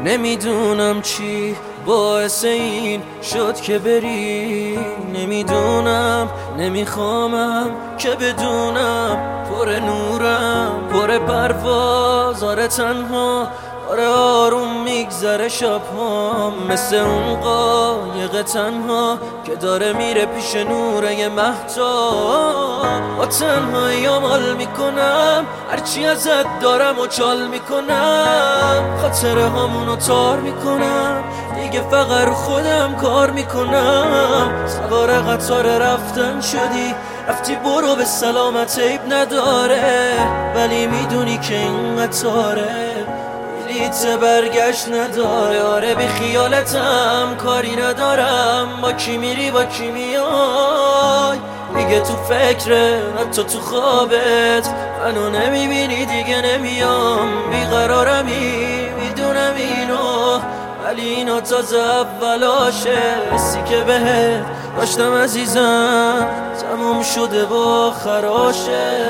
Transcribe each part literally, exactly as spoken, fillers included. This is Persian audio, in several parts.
نمیدونم چی باعث این شد که بری، نمیدونم نمیخوامم که بدونم پر نورم پر پرواز، آره تنها، آره آروم میگذره شبهام، مثل اون قایق تنها که داره میره پیش نوره ی مهتاب. با تنهاییام حال میکنم، هرچی ازت دارم و چال میکنم، خاطره هامونو تار میکنم، دیگه فقط رو خودم کار میکنم. سوار قطار رفتن شدی، رفتی برو به سلامت، عیب نداره، ولی میدونی که این قطاره بلیت برگشت نداره. آره بی خیالتم کاری ندارم، با کی میری با کی میای، دیگه تو فکره حتی تو خوابت منو نمیبینی، دیگه نمیام، بیقرارمی میدونم اینو، ولی اینا تازه اولاشه. حسی که بهت داشتم عزیزم تموم شده با خراشه.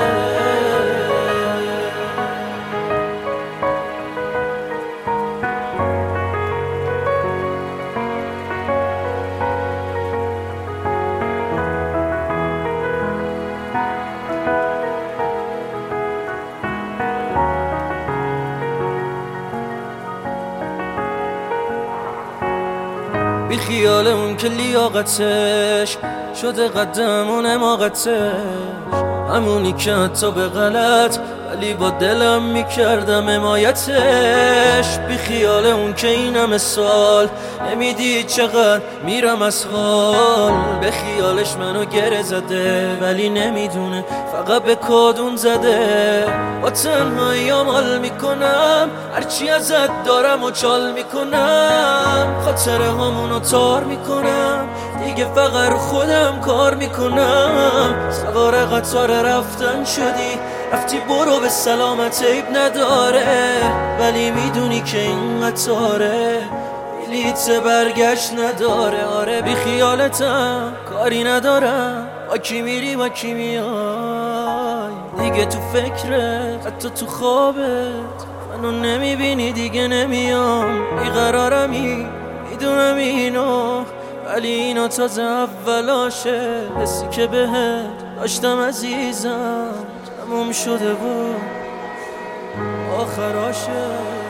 بی خیال اون که لیاقتش شده قدم و نماقتش، همونی که حتی به غلط ولی با دلم میکردم حمایتش. بی خیال اون که این همه سال نمیدید چقدر میرم از حال، به خیالش منو گره زده ولی نمیدونه فقط به کادون زده. با تنهاییام حال میکنم، هرچی ازت دارم و چال میکنم، خاطره هامونو تار میکنم، دیگه فقط رو خودم کار میکنم. سوار قطار رفتن شدی، رفتی برو به سلامت، عیب نداره، ولی میدونی که این قطاره بلیت برگشت نداره. آره بی خیالتم کاری ندارم، با کی میری با کی میای، دیگه تو فکرت حتی تو خوابت منو نمیبینی، دیگه نمیام، بیقرارمی میدونم اینو، ولی اینا تازه اولاشه. حسی که بهت داشتم عزیزم تموم شده بود آخراشه.